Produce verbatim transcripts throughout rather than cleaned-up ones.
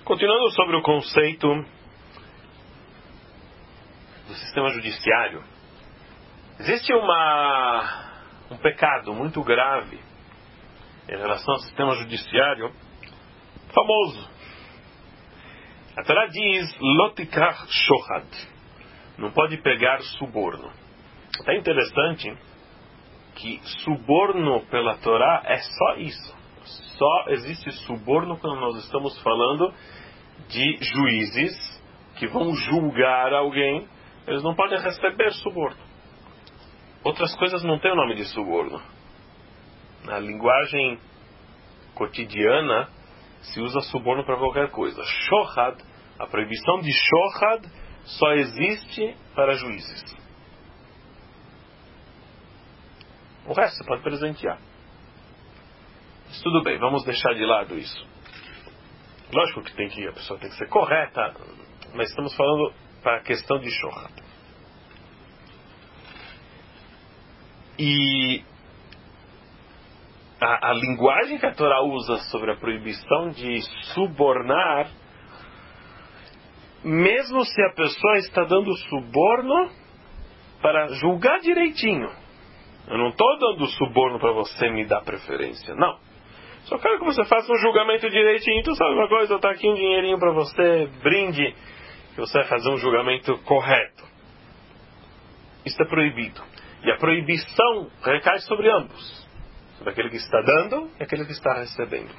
Continuando sobre o conceito do sistema judiciário, existe uma, um pecado muito grave em relação ao sistema judiciário famoso. A Torá diz, Lotikach shochad, não pode pegar suborno. É interessante que suborno pela Torá é só isso. Só existe suborno quando nós estamos falando de juízes que vão julgar alguém. Eles não podem receber suborno. Outras coisas não têm o nome de suborno. Na linguagem cotidiana se usa suborno para qualquer coisa. Shochad, a proibição de shochad só existe para juízes. O resto você pode presentear. Mas tudo bem, vamos deixar de lado isso. Lógico que, tem que a pessoa tem que ser correta, mas estamos falando para a questão de shochad. E a, a linguagem que a Torá usa sobre a proibição de subornar, mesmo se a pessoa está dando suborno para julgar direitinho. Eu não estou dando suborno para você me dar preferência, não. Só quero que você faça um julgamento direitinho. Então sabe uma coisa, está aqui um dinheirinho para você, brinde, que você vai fazer um julgamento correto. Isso é proibido. E a proibição recai sobre ambos. Sobre aquele que está dando e aquele que está recebendo.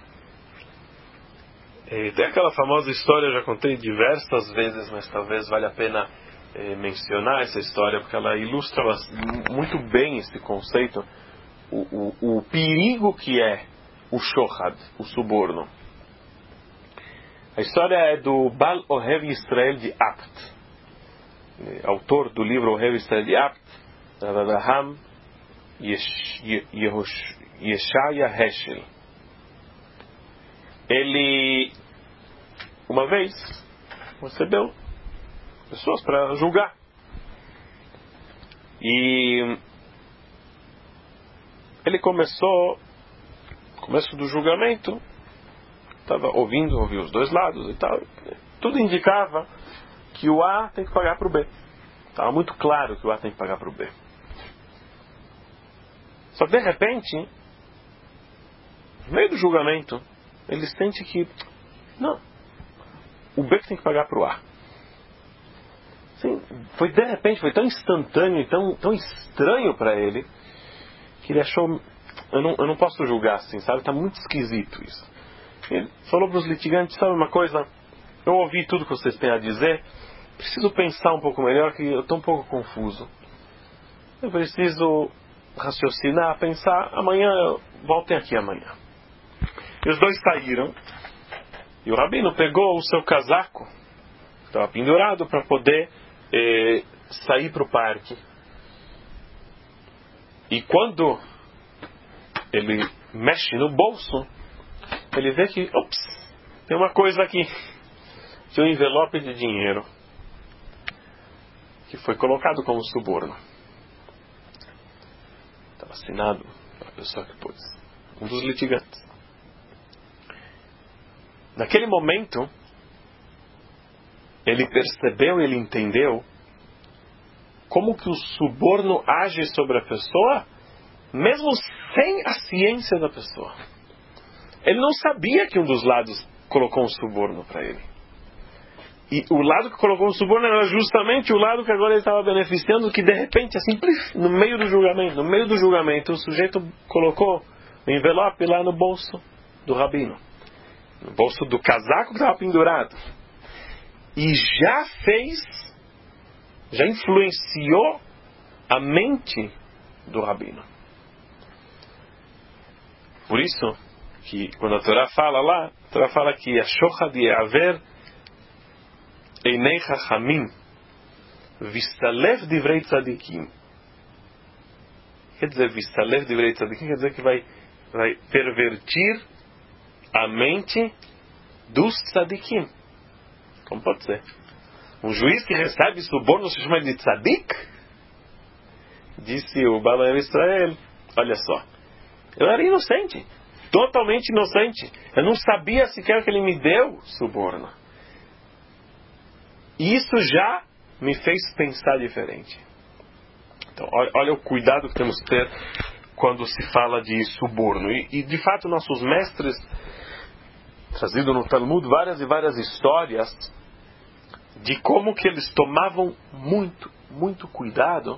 E tem aquela famosa história, eu já contei diversas vezes, mas talvez valha a pena eh, mencionar essa história, porque ela ilustra muito bem esse conceito, o, o, o perigo que é o shochad, o suborno. A história é do Bal Ohev Yisrael de Apt, autor do livro Ohev Yisrael de Apt, Rav Avraham Yeshaya Heschel. Ele, uma vez, recebeu pessoas para julgar. E ele começou, no começo do julgamento, estava ouvindo, ouviu os dois lados e tal. Tudo indicava que o A tem que pagar para o B. Estava muito claro que o A tem que pagar para o B. Só que de repente, no meio do julgamento, ele sente que não, o B tem que pagar para o A. Assim, foi de repente, foi tão instantâneo e tão, tão estranho para ele, que ele achou, eu não, eu não posso julgar assim, sabe? Está muito esquisito isso. Ele falou para os litigantes, sabe uma coisa, eu ouvi tudo que vocês têm a dizer, preciso pensar um pouco melhor, que eu estou um pouco confuso. Eu preciso raciocinar, pensar, amanhã, voltem aqui amanhã. E os dois saíram, e o rabino pegou o seu casaco, estava pendurado, para poder eh, sair para o parque. E quando ele mexe no bolso, ele vê que, ops, tem uma coisa aqui. Tinha um envelope de dinheiro que foi colocado como suborno. Estava assinado pela pessoa que pôs, um dos litigantes. Naquele momento, ele percebeu, ele entendeu como que o suborno age sobre a pessoa, mesmo sem a ciência da pessoa. Ele não sabia que um dos lados colocou um suborno para ele. E o lado que colocou um suborno era justamente o lado que agora ele estava beneficiando, que de repente, assim, no meio do julgamento, no meio do julgamento, o sujeito colocou o envelope lá no bolso do rabino. No bolso do casaco que estava pendurado. E já fez, já influenciou a mente do rabino. Por isso, que quando a Torá fala lá, a Torá fala que a shochad ye'aver einei chachamim vistalev divrei tzadikim. Quer dizer, vistalev divrei tzadikim, quer dizer que vai, vai pervertir a mente dos tzadikim. Como pode ser? Um juiz que recebe suborno se chama de tzadik? Disse o Balaam Israel, olha só, eu era inocente. totalmente inocente. Eu não sabia sequer que ele me deu suborno. E isso já me fez pensar diferente. Então, olha, olha o cuidado que temos que ter quando se fala de suborno. E, e de fato, nossos mestres, trazido no Talmud, várias e várias histórias de como que eles tomavam muito, muito cuidado.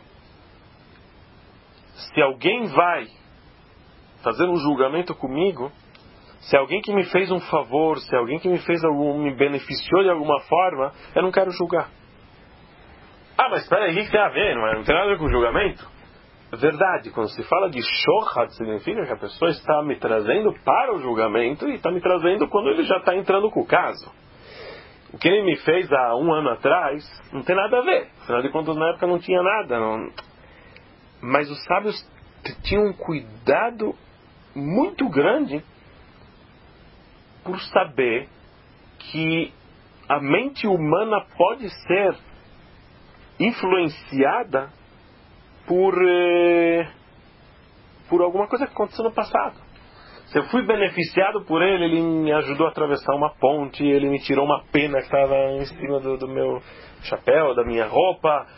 Se alguém vai fazer um julgamento comigo, se alguém que me fez um favor, se alguém que me fez algum, me beneficiou de alguma forma, eu não quero julgar. Ah, mas espera aí, o que tem a ver? Não, é? Não tem nada a ver com julgamento? É verdade, quando se fala de shohad, significa que a pessoa está me trazendo para o julgamento e está me trazendo quando ele já está entrando com o caso. O que ele me fez há um ano atrás não tem nada a ver. Afinal de contas, na época não tinha nada. Não... Mas os sábios tinham um cuidado muito grande por saber que a mente humana pode ser influenciada por, eh, por alguma coisa que aconteceu no passado. Se eu fui beneficiado por ele, ele me ajudou a atravessar uma ponte, ele me tirou uma pena que estava em cima do, do meu chapéu, da minha roupa.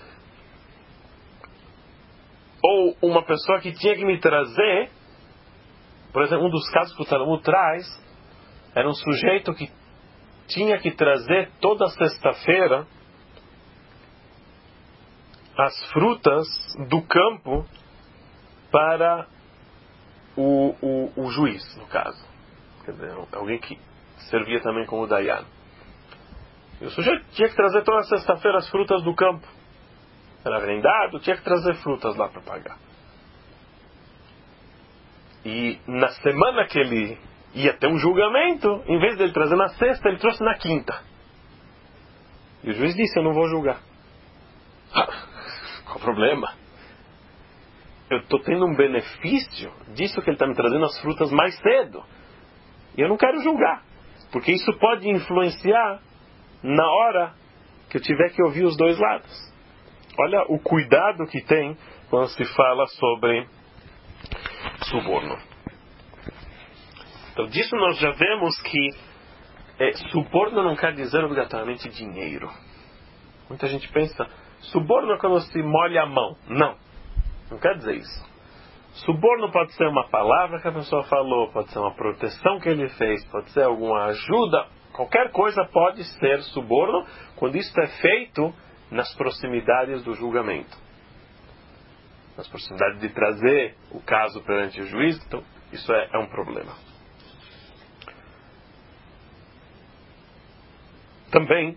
Ou uma pessoa que tinha que me trazer, por exemplo, um dos casos que o Talmud traz, era um sujeito que tinha que trazer toda sexta-feira as frutas do campo para o, o, o juiz, no caso. Quer dizer, alguém que servia também como Dayan. E o sujeito tinha que trazer toda sexta-feira as frutas do campo. Era vendado, tinha que trazer frutas lá para pagar. E na semana que ele ia ter um julgamento, em vez de ele trazer na sexta, ele trouxe na quinta. E o juiz disse, eu não vou julgar. Qual o problema? Eu estou tendo um benefício disso que ele está me trazendo as frutas mais cedo. E eu não quero julgar. Porque isso pode influenciar na hora que eu tiver que ouvir os dois lados. Olha o cuidado que tem quando se fala sobre suborno. Então, disso nós já vemos que é, suborno não quer dizer obrigatoriamente dinheiro. Muita gente pensa, suborno é quando se molha a mão. Não, não quer dizer isso. Suborno pode ser uma palavra que a pessoa falou, pode ser uma proteção que ele fez, pode ser alguma ajuda. Qualquer coisa pode ser suborno quando isso é feito nas proximidades do julgamento. Nas proximidades de trazer o caso perante o juiz, então isso é, é um problema. Também,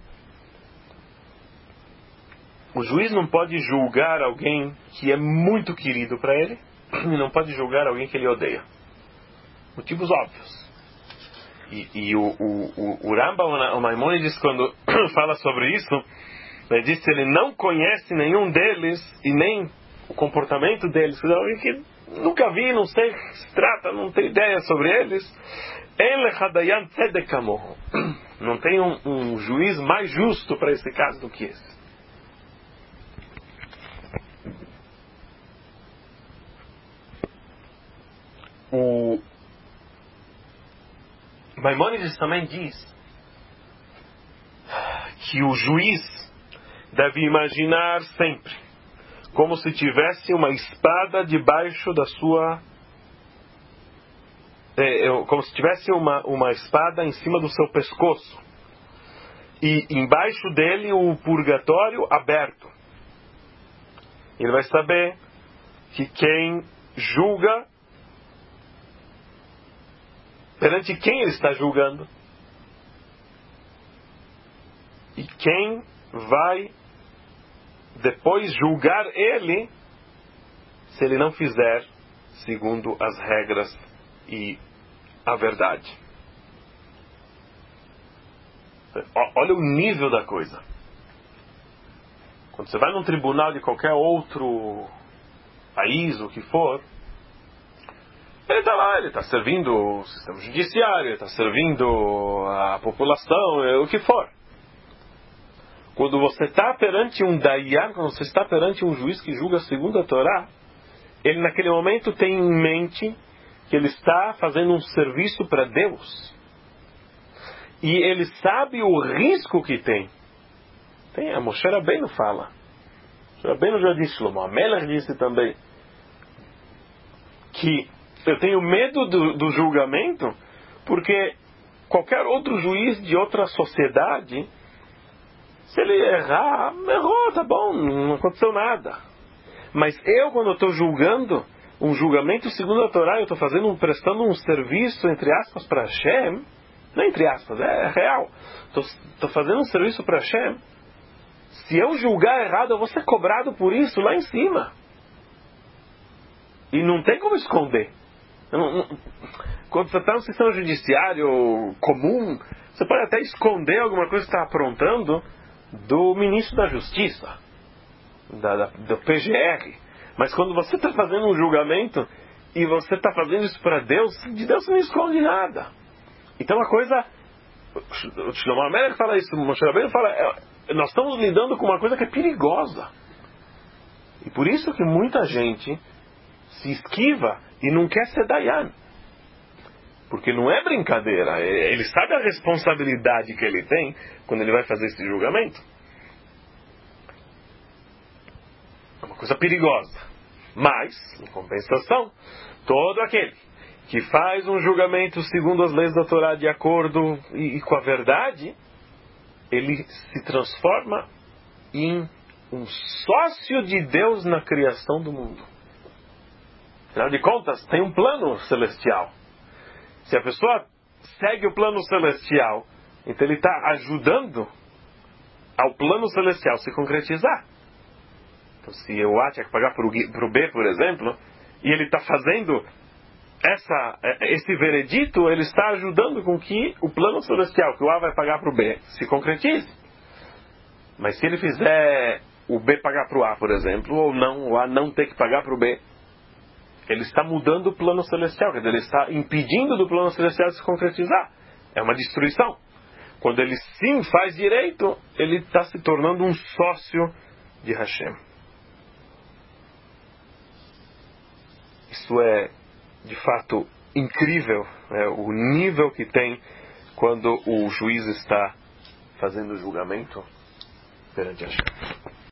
o juiz não pode julgar alguém que é muito querido para ele e não pode julgar alguém que ele odeia. Motivos óbvios. E, e o, o, o Rambam, o Maimonides, quando fala sobre isso, ele diz que ele não conhece nenhum deles e nem o comportamento deles. Quer dizer, alguém que nunca vi, não sei o que se trata, não tem ideia sobre eles. Não tem um, um juiz mais justo para esse caso do que esse. O Maimonides também diz que o juiz deve imaginar sempre como se tivesse uma espada debaixo da sua... É, como se tivesse uma, uma espada em cima do seu pescoço. E embaixo dele o purgatório aberto. Ele vai saber que quem julga, perante quem ele está julgando, e quem vai depois julgar ele se ele não fizer segundo as regras e a verdade. Olha o nível da coisa. Quando você vai num tribunal de qualquer outro país, o que for, ele está lá, ele está servindo o sistema judiciário, ele está servindo a população, o que for. Quando você está perante um Dayan, quando você está perante um juiz que julga segundo a Torá, ele naquele momento tem em mente que ele está fazendo um serviço para Deus. E ele sabe o risco que tem. Tem, a Moshe Rabbeinu fala. Moshe Rabbeinu já disse, Shlomo Amelech disse também, que eu tenho medo do, do julgamento, porque qualquer outro juiz de outra sociedade, se ele errar, errou, tá bom, não aconteceu nada. Mas eu, quando eu estou julgando um julgamento segundo a Torá, eu estou fazendo, prestando um serviço, entre aspas, para Hashem, não entre aspas, é real, estou fazendo um serviço para Hashem. Se eu julgar errado, eu vou ser cobrado por isso lá em cima. E não tem como esconder. Não, não, quando você está no sistema judiciário comum, você pode até esconder alguma coisa que está aprontando do ministro da Justiça, da, da, do P G R. Mas quando você está fazendo um julgamento e você está fazendo isso para Deus, de Deus você não esconde nada. Então a coisa, o Shlomo Amelech fala isso, o Moshe Rabbeinu fala, é, nós estamos lidando com uma coisa que é perigosa. E por isso que muita gente se esquiva e não quer ser Dayan. Porque não é brincadeira. Ele sabe a responsabilidade que ele tem quando ele vai fazer esse julgamento. É uma coisa perigosa. Mas, em compensação, todo aquele que faz um julgamento segundo as leis da Torá, de acordo e, e com a verdade, ele se transforma em um sócio de Deus na criação do mundo. Afinal de contas, tem um plano celestial. Se a pessoa segue o plano celestial, então ele está ajudando ao plano celestial se concretizar. Então, se o A tinha que pagar para o B, por exemplo, e ele está fazendo essa, esse veredito, ele está ajudando com que o plano celestial, que o A vai pagar para o B, se concretize. Mas se ele fizer o B pagar para o A, por exemplo, ou não, o A não ter que pagar para o B, ele está mudando o plano celestial, quer dizer, ele está impedindo do plano celestial de se concretizar. É uma destruição. Quando ele sim faz direito, ele está se tornando um sócio de Hashem. Isso é, de fato, incrível, né? O nível que tem quando o juiz está fazendo o julgamento perante Hashem.